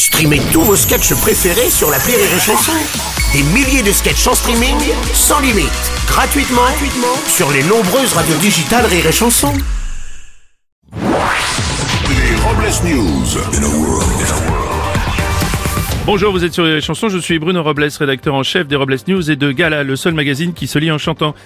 Streamez tous vos sketchs préférés sur l'appli Rire et Chanson. Des milliers de sketchs en streaming, sans limite, gratuitement sur les nombreuses radios digitales Rire et Chanson. Les Robles News. Bonjour, vous êtes sur les chansons, je suis Bruno Robles, rédacteur en chef des Robles News et de Gala, le seul magazine qui se lit en chantant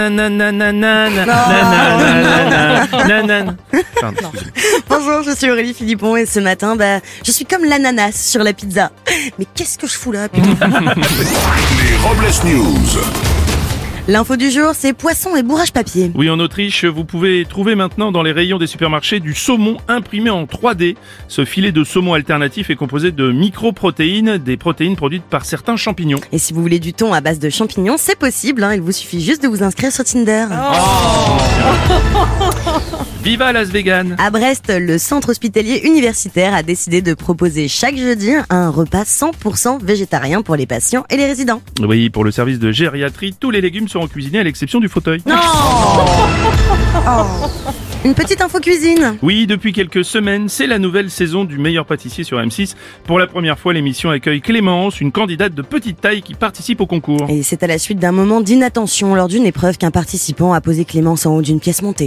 Bonjour, je suis Aurélie Philippon et ce matin, je suis comme l'ananas sur la pizza. Mais qu'est-ce que je fous là, putain? Les Robles News. L'info du jour, c'est poisson et bourrage papier. Oui, en Autriche, vous pouvez trouver maintenant dans les rayons des supermarchés du saumon imprimé en 3D. Ce filet de saumon alternatif est composé de microprotéines, des protéines produites par certains champignons. Et si vous voulez du thon à base de champignons, c'est possible, il vous suffit juste de vous inscrire sur Tinder. Viva Las Vegan! À Brest, le centre hospitalier universitaire a décidé de proposer chaque jeudi un repas 100% végétarien pour les patients et les résidents. Oui, pour le service de gériatrie, tous les légumes seront cuisinés à l'exception du fauteuil. Non. Une petite info cuisine. Oui, depuis quelques semaines, c'est la nouvelle saison du meilleur pâtissier sur M6. Pour la première fois, l'émission accueille Clémence, une candidate de petite taille qui participe au concours. Et c'est à la suite d'un moment d'inattention lors d'une épreuve qu'un participant a posé Clémence en haut d'une pièce montée.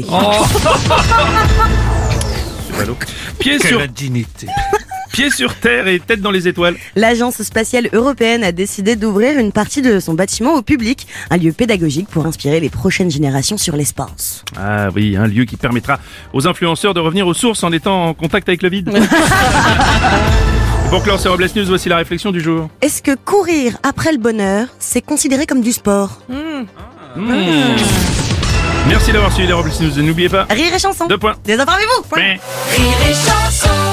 Pieds sur terre et tête dans les étoiles. L'Agence spatiale européenne a décidé d'ouvrir une partie de son bâtiment au public, un lieu pédagogique pour inspirer les prochaines générations sur l'espace. Ah oui, un lieu qui permettra aux influenceurs de revenir aux sources en étant en contact avec le vide. Pour clore ces Robles News, voici la réflexion du jour. Est-ce que courir après le bonheur, c'est considéré comme du sport? Merci d'avoir suivi les Robles News et n'oubliez pas... Rire et chanson. 2 points. Désinformez-vous. Ouais. Rire et chanson.